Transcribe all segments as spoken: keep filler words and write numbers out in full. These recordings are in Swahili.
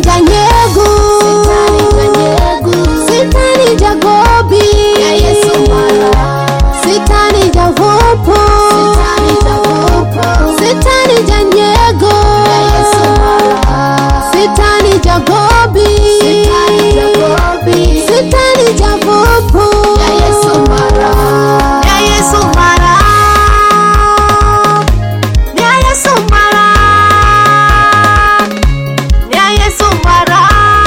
janyegu, sitani jagobi, ya Yesu mara. Sitani javopo, sitani janyegu, ya Yesu mara. Sitani jagobi, sitani javopo, ya Yesu mara. Ya Yesu mara, ya Yesu mara, ya Yesu mara.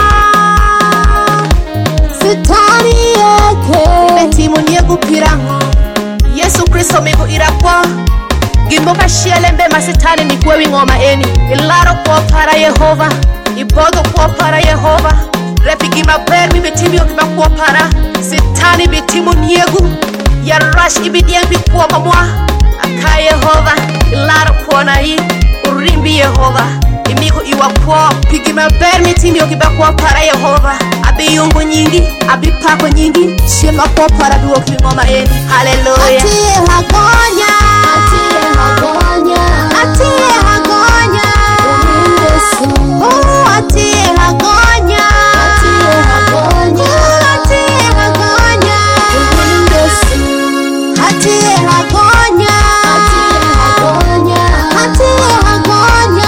Sitani yake betimu nyegu pirango Yesu Kristo migu irakwa Gimboka shielembe masitani ni kwewi ngoma eni. Ilaro kwa para Yehova, ibodo kwa para Yehova. Repi gima ber mi betimi yo gima kwa para. Sitani betimu nyegu ya rush ibidiembi kwa mamwa. Aka Yehova, ilaro kwa na hii urimbi Yehova. Imigo iwa kwa pigima ber mi timi yo gima kwa para Yehova. Abi yungu nyingi, abi pako nyingi. Shema kwa para duo kimi ngoma eni. Hallelujah. Atie hagonya, atie hagonya, atie hagonya, oh atie hagonya, atie hagonya, atie hagonya, atie hagonya, atie hagonya,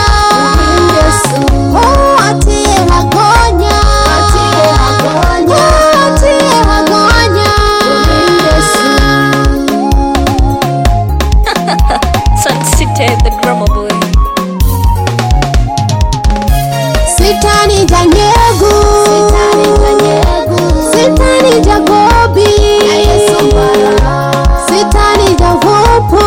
oh atie hagonya, atie hagonya, atie hagonya. Sunsite the drummer boy. Sitani janyegu, sitani jagobi, ya Yesu mara. Sitani javopo,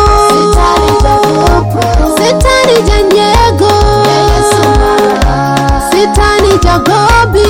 sitani janyegu, ya Yesu mara. Sitani jagobi,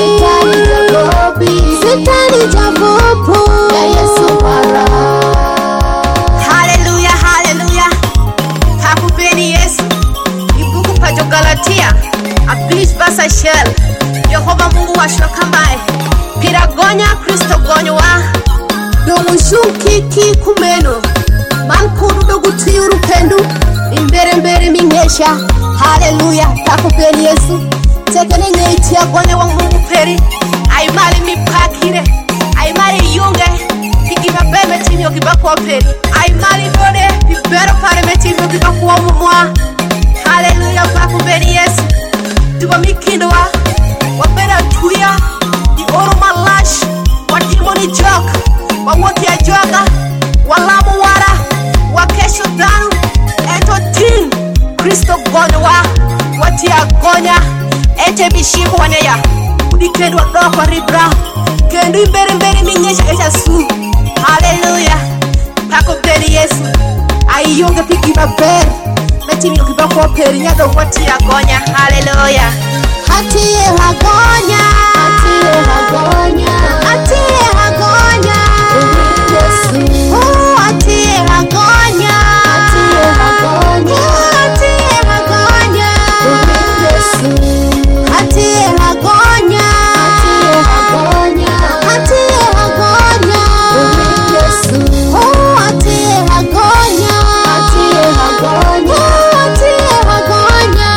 sitani javopo, ya Yesu mara. Hallelujah, hallelujah. Hakupeni Yesu. Ibuku pajo Galatia. Abis basa shell. Yehova Mungu wa shokambae. Piragonya Kristo gonywa. Domu shukiki kumeno. Mankuru dogu tiyuru pendu. Imbere mbere mingesha. Hallelujah. Hakupeni Yesu. Tekene nyeiti agonya wa Mungu peri. Aimali mipakire. Aimali yunge. Hikima beme timi yokibaku wa peri. Aimali dode. Pipero pare metimi yokibaku wa mumwa. Hallelujah. Hakupeni Yesu. Tuwa mikindo wa wapenda tuya di oro malash watimoni jok wawoti ya joga walamu wara wakesho danu eto ting Kristo gonya wa wati ya gonya ete bishiku waneya udikendo wadoko ribra kendo imbere mbere mingesha echa su. Hallelujah. Pako peri Yesu ayiyonge piki maber metimi yokiba kwa peri nyado wati ya gonya. Hallelujah. Atie hagonya, atie hagonya, atie hagonya, oh atie hagonya, atie hagonya, atie hagonya, atie hagonya, atie hagonya, oh atie hagonya, atie hagonya, atie hagonya.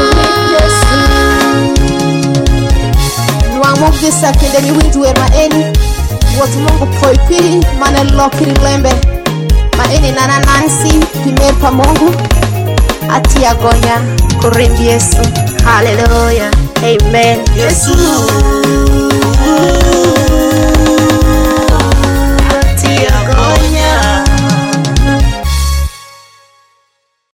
Mugisa kende ni windu wer maeni watu Mungu poipiri mana lokiri lembe maeni nana Nancy pimepa Mungu ati agonya kurimbi Yesu. Hallelujah. Amen. Yesu.